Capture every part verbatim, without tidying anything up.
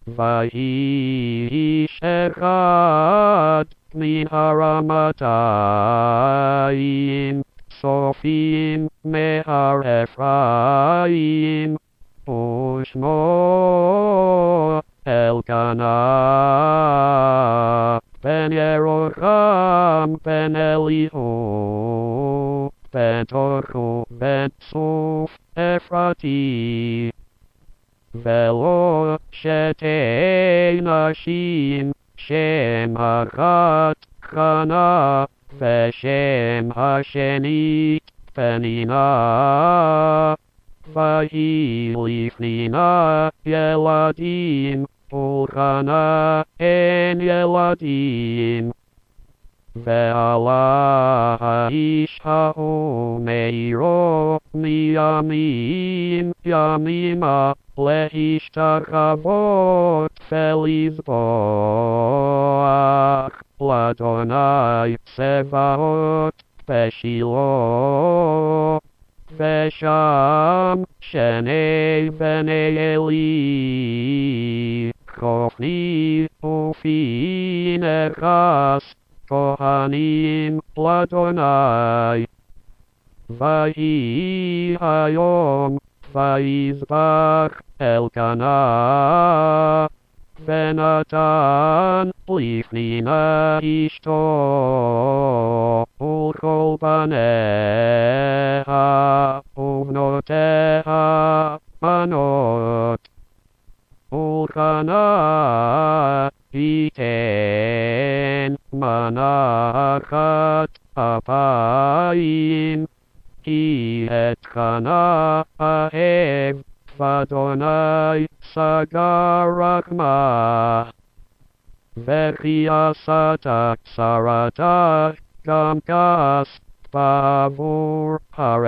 ויהי איש אחד מן הרמתיים, צופים מהר אפרים, ושמו אלקנה בן ירוחם בן אליהו בן תורכו בן צוף אפרתי. ולו שתי נשים, שם אחת חנה ושם השנית פנינה, ויהי לפנינה ילדים, ולחנה אין ילדים. ועלה האיש ההוא מעירו מימים ימימה להשתחוות ולזבוח לאדוני צבאות בשילה. ושם שני בני עלי, חופני ופינחס, כהנים לאדוני. ויהי היום ויזבח אלקנה, ונתן לפנינה אשתו ולכל בניה ובנותיה מנות. ולחנה ייתן מנה אחת אפיים, כי את חנה אהב ואדוני סגר רחמה. וכי עשתה צרתה גם כעס בעבור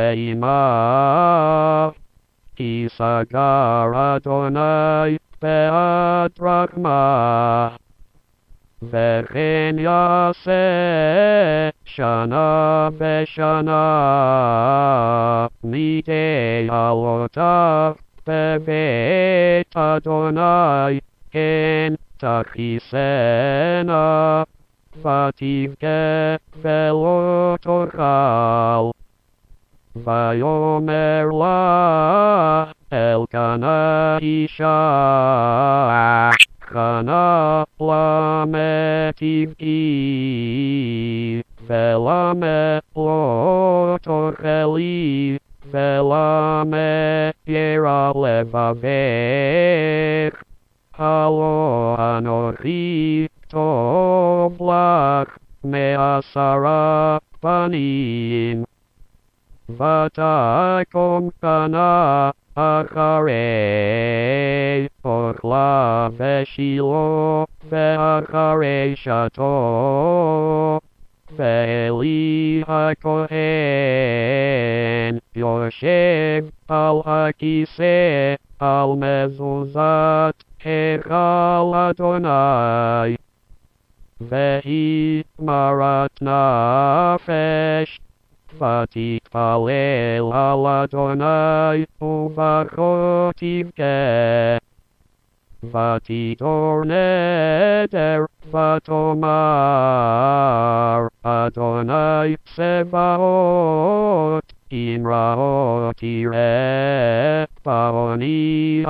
הרעימה, כי סגר אדוני בעד רחמה. וכן יעשה שנה בשנה מדי עלותיו בבית אדוני, כן תכיסנה ותבכה ולא תאכל. ויאמר לה אלקנה אישה, חנה למה תבכי, ולמה לא תאכלי, ולמה ירע לבבך? הלא אנוכי טוב לך מעשרה בנים. ותקום חנה אחרי אוכלה בשילה ואחרי שתו, ואלי הכהן יושב על הכיסא על מזוזת היכל אדוני. והיא מרת נפש, ותתפלל על אדוני ובכה תבכה. ותיטור נדר ותאמר, אדוני צבאות, אם רעות תראה בעוני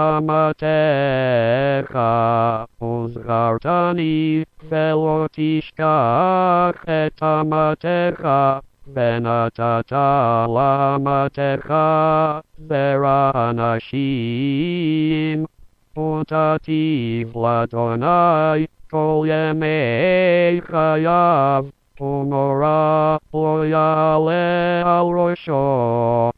אמתך, וזכרתני ולא תשכח את אמתך, ונתת לאמתך זרע אנשים, ותיטיב לאדוני כל ימי חייו, ומורא לא יעלה על ראשו.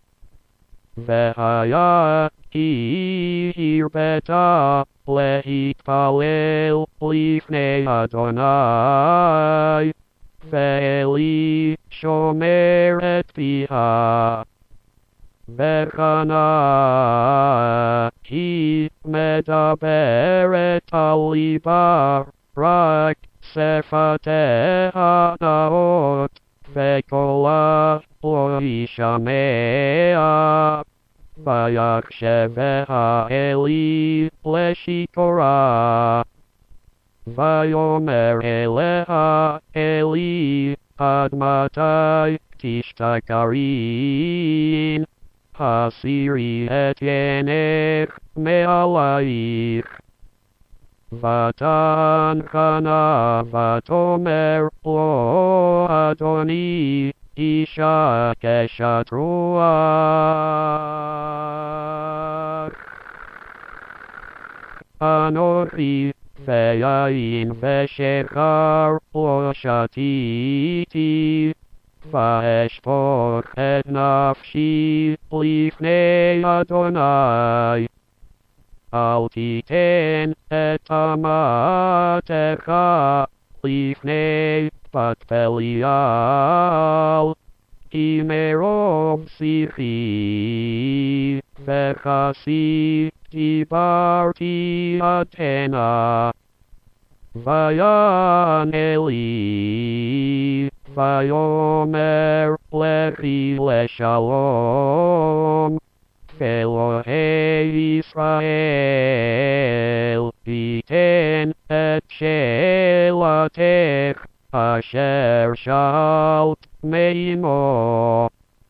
והיה כי הרבתה להתפלל לפני אדוני, ואלי שומר את פיה. וחנה היא מדברת על ליבה, רק שפתיה נאות, וקולה לא יישמע. ויחשביה אלי לשיכורה. ויאמר אליה אלי, עד מתי תשתכרין? הסירי את עינך מעלייך. ותען חנה ותאמר לו, אדוני, אישה קשת רוח. אנוכי ויין ושכר לא שתיתי, ואשפוך את נפשי לפני אדוני. אל תיתן את אמתך לפני בת בליעל, כי מרוב שיחי וכעסי דיברתי עד הנה. ויענה לי ויאמר, לכי לשלום, אלוהי ישראל ייתן את שאלתך אשר שאלת מעמו.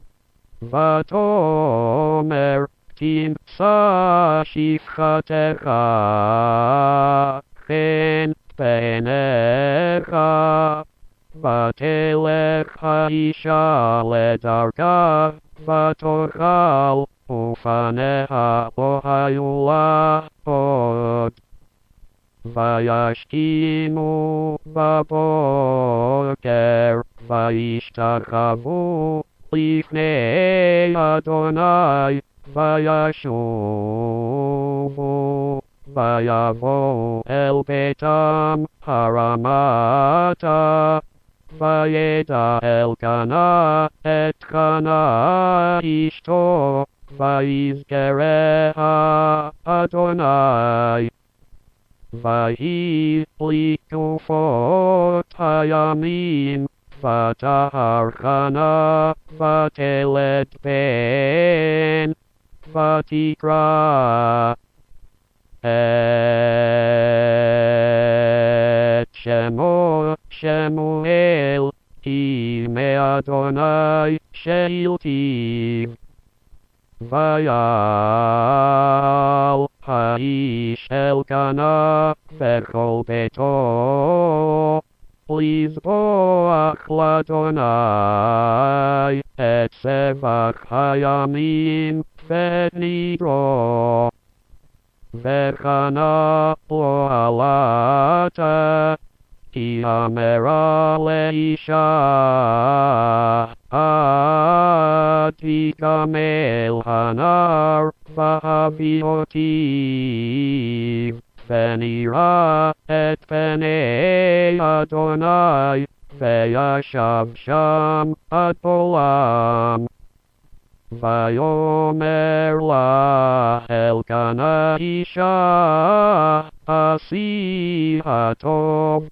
ותאמר, תמצא שפחתך חן בעיניך. ותלך האישה לדרכה ותאכל, ופניה לא היו לה עוד. וישכימו בבוקר וישתחוו לפני אדוני וישובו. ויבואו אל ביתם הרמתה, וידע אלקנה את חנה אשתו, ויזכרה אדוני. ויהי לתקופות הימים, ותהר חנה ותלד בן, ותקרא את שמו שמואל, כי מאדוני שאלתיו. ויעל האיש אלקנה וכל ביתו לזבוח לאדוני את זבח הימים ואת נדרו. וחנה לא עלתה, כי אמרה לאישה, את תקם אל הנער והביא אותי. ונראה את פני אדוני, וישב שם עד עולם. ויאמר לה אלקנה אישה, עשי הטוב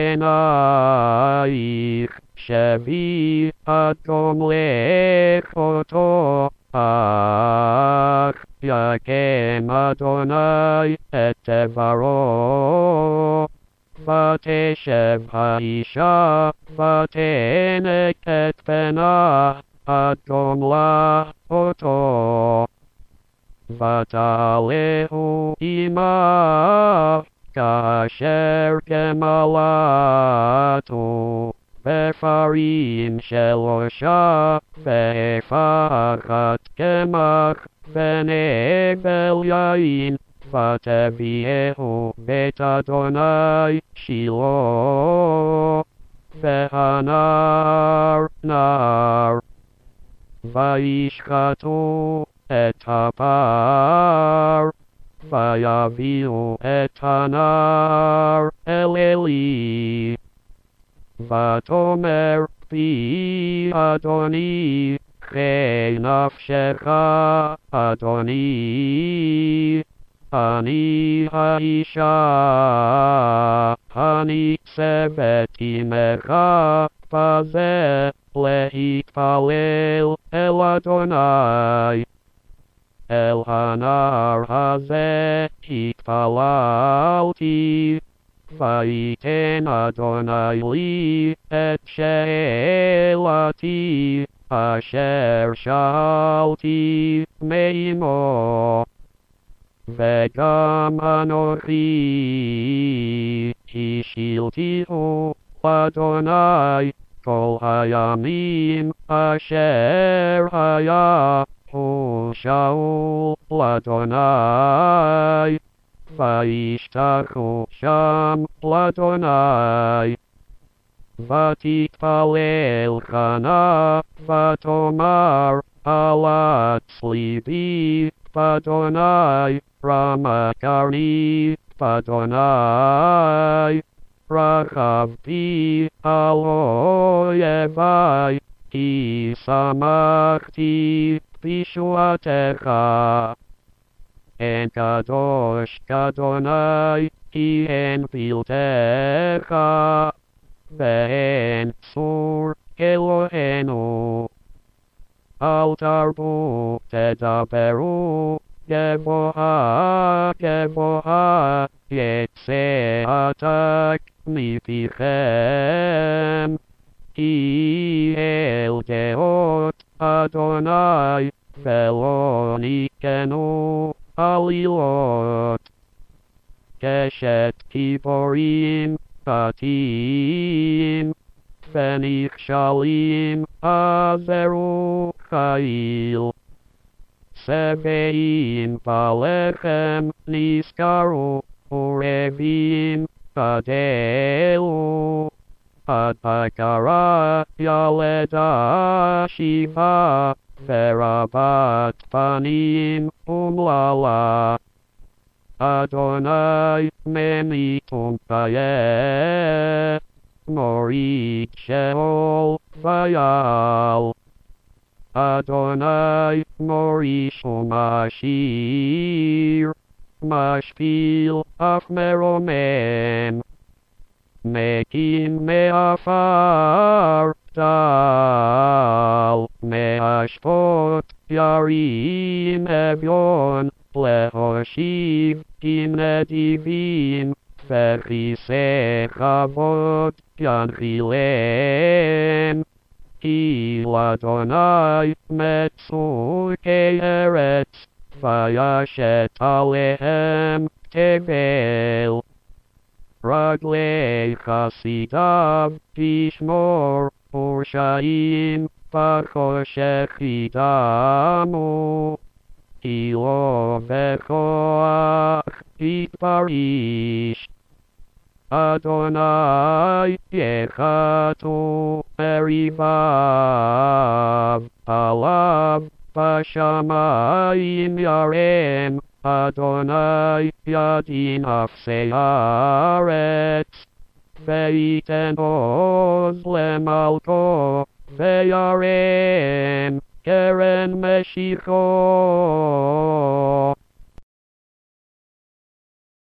בעינייך, שבי עד גומלך אותו, אך יקם אדוני את דברו. ותשב האישה ותנק את בנה עד גומלה אותו. ותעלהו עמה כאשר גמלתו בפרים שלושה, והפחת קמח ונבל יין, ותביאהו בית אדוני שילה. והנער נער. וישחטו את הפר, ויביאו את הנער אל אלי. ותאמר בי אדוני, חי נפשך אדוני, אני האישה הניצבת עמך בזה להתפלל אל אדוני. אל הנער הזה התפללתי, ויתן אדוני לי את שאלתי, אשר שאלתי מאמו. וגם אנוכי השילתיהו לאדוני כל הימים אשר היה הוא שאול לאדוני, וישתחו שם לאדוני. ותתפלל חנה ותאמר, אלץ ליבי באדוני, רמה קרני באדוני, רחב בי על אויבי, כי שמחתי בישועתך. אין קדוש כאדוני, כי אין בלתך, ואין צור כאלוהינו. אל תרבו תדברו, גבוהה גבוהה יצא עתק מפיכם, כי אל דעות אדוני ולא ניתנו עלילות. קשת גיבורים בתים, ונכשלים עברו חיל. שבעים בלחם נזכרו, ורבים גדלו. עד בקרה ילדה שיבה, ורבת בנים אומללה. אדוני ממית ומחיה, מוריד שאול ויעל. אדוני מוריש ומשאיר, משפיל אף מרומם. מקים מעפר דל, מאשפות ירים אביון, להושיב עם נדיבים, וכיסא כבוד ינחילם. כי לאדוני מצוקי ארץ, וישת עליהם תבל. רגלי חסידיו תשמור, ורשעים בחושך ידמו. כי לא בכוח יתבריש. אדוני יחתו מריביו, עליו בשמיים ירם. אדוני ידין אפסי הארץ, ויתן עוז למלכו, וירם קרן משיחו.